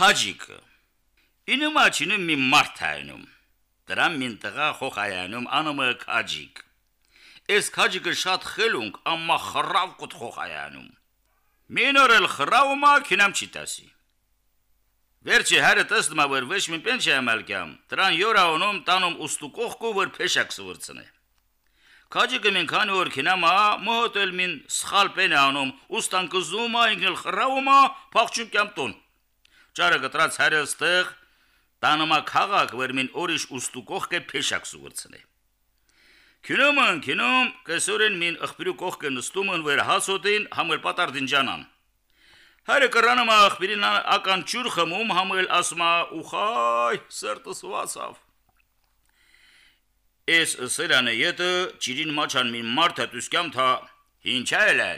քաջիկը։ Ինում աչինում մի մարդ հայնում։ Դրան մին տղա խոխայանում անումը քաջիկ։ Էս քաջիկը շատ խելունք, ամմա խռավ կոտ խոխայանում։ Մինորել խռավումա քինամ չիտասի։ Վերջի հարը տեսնումա որ ոչ մի պեն չի ամալկամ, դրան յորաոնում տանում ուստուկողկու որ փեշակ սվրցնե։ Քաջիկը մին քանի որ քինամա մոհոտել մին սխալ պեն անում, ուստան կզումա ինքնել խռավումա փախչում կամ տուն։ Ճարը գտրած հարը ստեղ տանումա քաղաք որ մին օրիշ ուստուկողկե փեշակ սվրցնե։ Քինում կեսորեն մին ըխբիրու կողքը նստումն որ հասոտին համել պատար դինջանան։ Հարը կրանամա ախբիրին ական ճուր խմում համել ասմա ուխայ սրտս վասավ։ Էս սերանը ետը ճիրին մաչան մին մարդը տուսկամ թա հինչա էլ։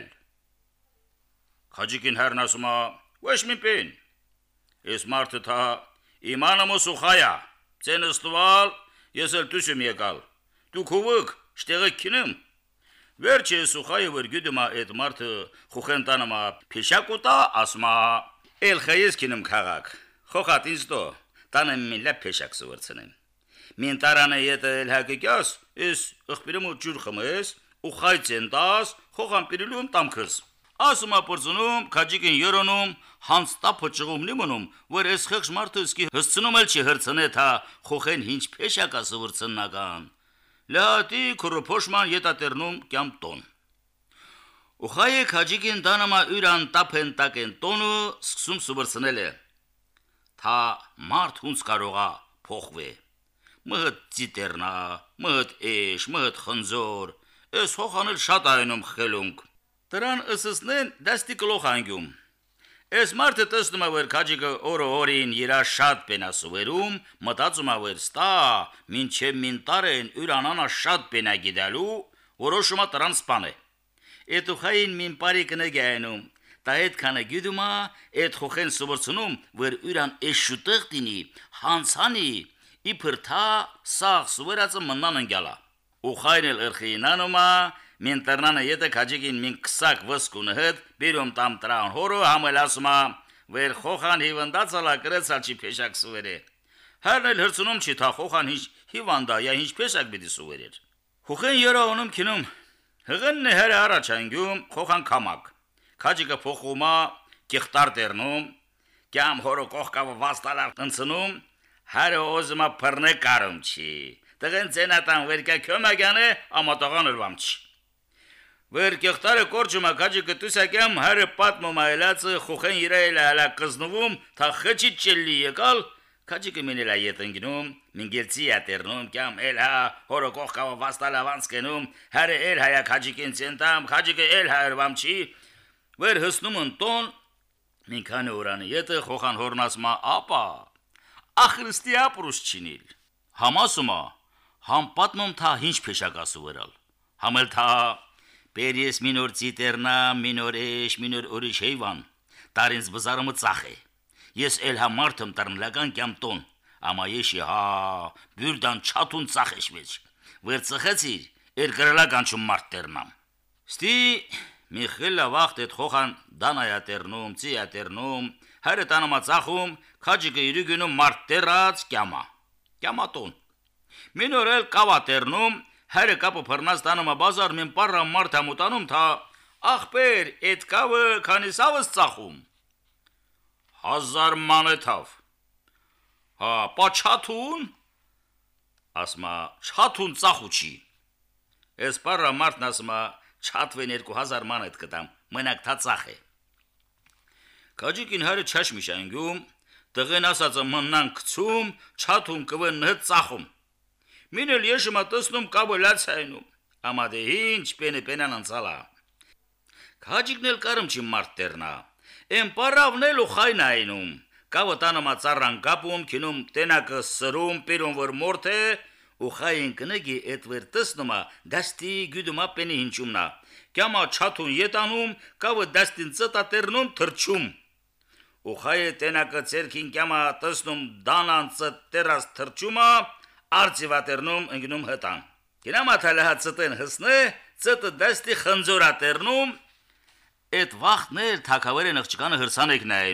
Քաջիկին հերն ասմա ոչ մի պեն։ Էս մարդը թա իմանամոս ուխայա, ծենստվալ, ես էլ տուսում եկալ, դու քովըք, շտեղը քինում։ Վերջի սուխայը որ գյուդումա այդ մարդը խուխենտանամա փեշակուտա ասմա էլ խայես քինում քաղաք խոխատ ինստո տանեմ մին լապ փեշակ սվրցնեմ մին տարանը յետը էլ հակիկյաս էս ըխբիրում ջուր խմես ու խայցենտաս խոխան պիրիլում տամքս ասմա պորզունում քաջիկին յորոնում հանստապը ճղում լիմոնում որ էս խեղճ մարդը սկի հսցնում էլ չի հրցնե թա խոխեն ինչ փեշակա սվրցննական Լատի քրոփոշման յետատերնում կամ տոն։ Ուխայե քաջիկին դանամա յուրան տապեն տակեն տոնը սկսում սուբրցնել է։ Թա մարդ հունց կարողա փոխվե։ Մհդ ծիտերնա, մհդ էշ, մհդ խնձոր, էս հոխանել շատ այնում խելունք։ Դրան ըսսնեն դաստի կլոխ անգյում։ Էս մարդը տեսնում է որ քաջիկը օրին իրա շատ պենասուվերում մտածում է որ ստա մինչե մին տարեն ուրանանա շատ պենա գիդալու որոշումա տրան սպանե Էդ ուխային մին բարի կնեգայնում տա այդ քանը գյուդումա այդ խոխեն սվրցնում որ ուրան էշուտեղ դինի հանցանի իբր թա սաղ սվրածը մնան ընկալա ուխային էլ ըրխինանումա Մին տրնանը յետը քաջիկին մին կսակ վսկունը հդ բիրում տամ տրան հորը համել ասմա վեր խոխան հիվանդացալա կրեցալ չի փեշակ սուվերը Հերն էլ հրցնում չի թա խոխան հինչ հիվանդա յա հինչ փեշակ բիդի սուվերեր Խոխեն յորաոնում քինում հղնն է հերը առաջ անգյում խոխան կամակ քաջիկը փոխումա կիղտար տերնում կամ հորը կողքավը վաստալար տնցնում հերը օզմա փռնե կարում չի Տղեն ծենատան վերկա քյոմագանը ամատաղան ըրվամ չի Վեր կեղտարը կորջումա քաջիկը տուսակյամ հերը պատմում այլացը խոխեն իրայել հալա կզնվում թա խճիտ չելի եկալ քաջիկը մինել այդ ընկնում մինգերցի ատերնում կամ էլ հա հորը կողքավը վաստալ ավանց կենում հերը էլ հայա քաջիկին ցենտամ քաջիկը էլ հայրվամ չի վեր հսնում ընտոն մինքան օրանը յետը խոխան հորնասմա ապա ախրստի ապրուս չինել համասումա համ պատմում թա ինչ փեշակասու վրալ համել թա Պերես մինոր ծիտերնա, մինոր էշ, մինոր ուրիշ հեյվան, տարինց բզարումը ծախ է, ես էլ համարդմ տրնլական կյամ տոն, ամա եշի բյուրդան չատուն ծախ էշվեչ, վեր ծխեցիր, էր գրելական չում մարդ տերնամ։ Ստի միխելլա վաղտ էդ խոխան դանայա տերնում, ծիա տերնում, հերը տանամա ծախում, քաջիկը իրի գնում մարդ տերած կյամա տոն։ Մինոր էլ կավա տերնում, Հերը կապը փռնած տանումա բազար մին պարրա մարդ համուտանում թա ախպեր էդ կավը քանիսավս ծախում 1000 մանեթավ Հա պաչաթուն ասմա չաթուն ծախու չի Էս պարրա մարդն ասմա չաթվեն 2000 մանեթ կտամ մենակ թա ծախ է Քաջիկին հերը չաշմիշ անգյում տղեն ասածը մնան կցում չաթուն կվեն հդ ծախում Մինել եշմա տեսնում կաբը լացայնում, ամադե ինչ պենան անցալա։ Քաջիկն էլ կարում չի մարդ տերնա, են պարավն էլ ու խայն այնում, կավը տանումա ծառան կապում, քինում տենակը սրում, պիրում որ մորդ է, ու խայն կնեգի էդ վեր տեսնումա, դաստի գյուդումա պենի հինչումնա, կյամա չաթուն ետանում, կավը դաստին ծտա տերնում թրչում։ Ու խայը տենակը ծերքին կյամա տեսնում դանան ծտ տերած թրչումա, Արծիվատերնում ընգնում հտան Կինամաթալը հացտեն հսնե Ծտը դաստի խնձորատերնում Էդ վաղթն էլ թակավեր են աղջկանը հրցանեք նայնում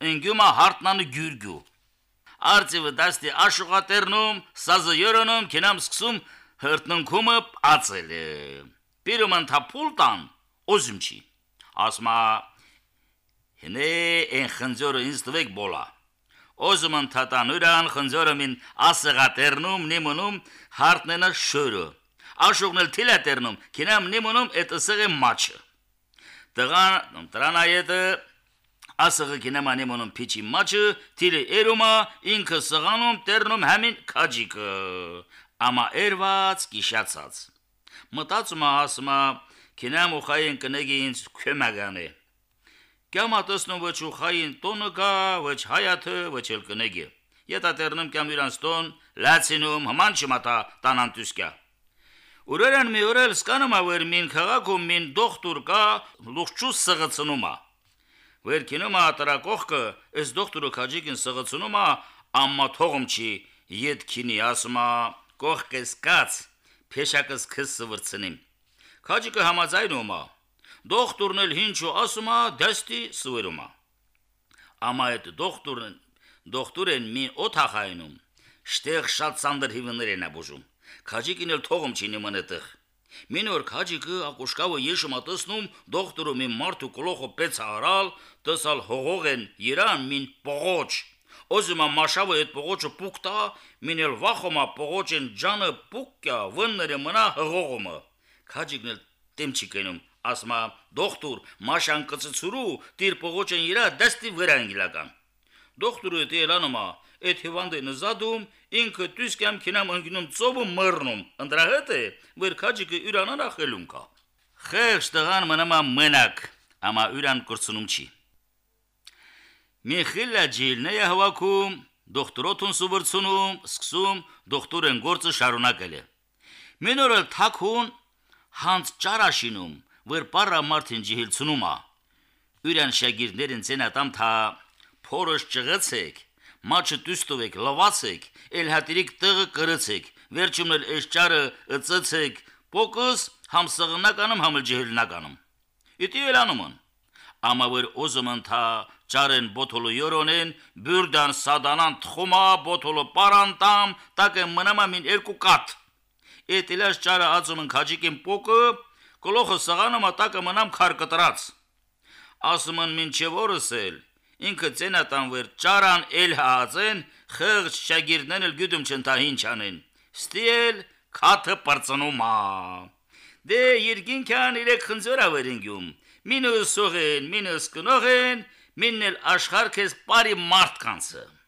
ընգյումա հարտնանը գյուրգյու։ Արծիվը դաստի աշուղատերնում, սազը յորոնում, կինամ սկսում հրտնունքումը ածել է։ Պիրում ընթապուլտան, օզում չի։ Ասմա, հնե են խնձորը ինձ տվեք բոլա։ Օզում ընթատան ուրան խնձորը մին ասեղատերնում, նիմունում, հարտնենը շորը։ Աշուղն էլ թիլատերնում, կինամ նիմունում, էտ ասեղը մաչը։ Տրան այետը ասեղը կինամ անիմունում պիչի մաչը, թիլը էրումա, ինքը սղանում, տերնում համին կաջիկը, ամա էրված կիշացած։ Մտածումա ասումա, կինամ ուխային կնեգի ինձ քյեմագան է։ Կյամա տսնում վչ ուխային տոնը գա, վչ հայաթը, վչ էլ կնեգի։ Ետա տերնում կյամ իրանց տոն, լացինում, հման չմատա տանանտուսկյա։ Ուրերան մի օրել սկանում ավեր մին քաղաքում մին դողտուր կա, լուղջու սղծնում ա։ Վեր կինում ա տրակողկը, ես դողտուրը կաջիկին սղծնում ա, ամմա թողում չի, ետ կինի ասում ա, կողկես կաց, պեշակս կս սվրցնիմ։ Կաջիկը համաձայնում ա, դողտուրն էլ հինչու ասում ա, դեստի սվերում ա։ Ամա էտ դողտուրեն մին օթախայնում, շտեղ շատ սանդր հիվներ են աբուժում։ Քաջիկին էլ թողում չի նման այդտեղ։ Մին օր քաջիկը ակուշկավը եշմա տեսնում դոկտորը մին մարդու կլոխը պես արալ, տեսալ հողող են իրան մին պողոչ։ Օզումա մաշավը այդ պողոչը պուկտա, մին էլ վախոմա պողոչեն ջանը պուկյա, վնները մնա հողողումը։ Քաջիկն էլ տեմ չի կենում, ասմա դոկտոր մաշան կծծուրու, տիր պողոչեն իրա դստի վրա անգլական։ Դոկտորը դելանոմա Էդ հիվանդը նզադում, ինքը տուսկյամ կինամ ընգնում ծովում մռնում, ընդրահետ է, վեր քաջիկը յուրանան ախելում կա։ Խեղճ տղան մնամա մնակ, ամա յուրան կրծնում չի։ Միխիլա ջիլն է հավաքում, դոկտորոթուն սուվրցունում, սկսում, դոկտորեն գործը շարունակել է։ Մինորել թակուն, հանց ճարաշինում, վեր պարա մարդին ջիհիլցնում ա։ Յուրան շագիրներն ծենատամ թա փորոշ ճղացեք, Մաչը դուստովեք, լվացեք, էլ հատիրիկ տղը կրծեք, վերջում էլ էս ճարը ыծծեք, պոկս համ սղնականում, համ էլ ջհելնականում։ Իտի էլ անումն։ Ամա վեր օզման թա ճարեն բոթոլը յորոնեն, բյուրդան սադանան թխումա, բոթոլը պարանտամ, տակը մնամա մին երկու կատ։ Էտ իլաշ ճարը ածումն քաջիկին պոկը, կլոխը սղանոմա տակը մնամ քար կտրած։ Ասումն մին չէ որս էլ, ինքը ծենատան վեր ճարան էլ հացեն, խղճ շագիրդներն էլ գյուդում չնտա հինչ անեն, ստի էլ կաթը պարծնում ա։ Դե երկինքան իրեք խնձոր ավեր ընգյում, մինը սող են, մինը սկնող են, մինն էլ աշխարհ քեզ բարի մարդ կանցը։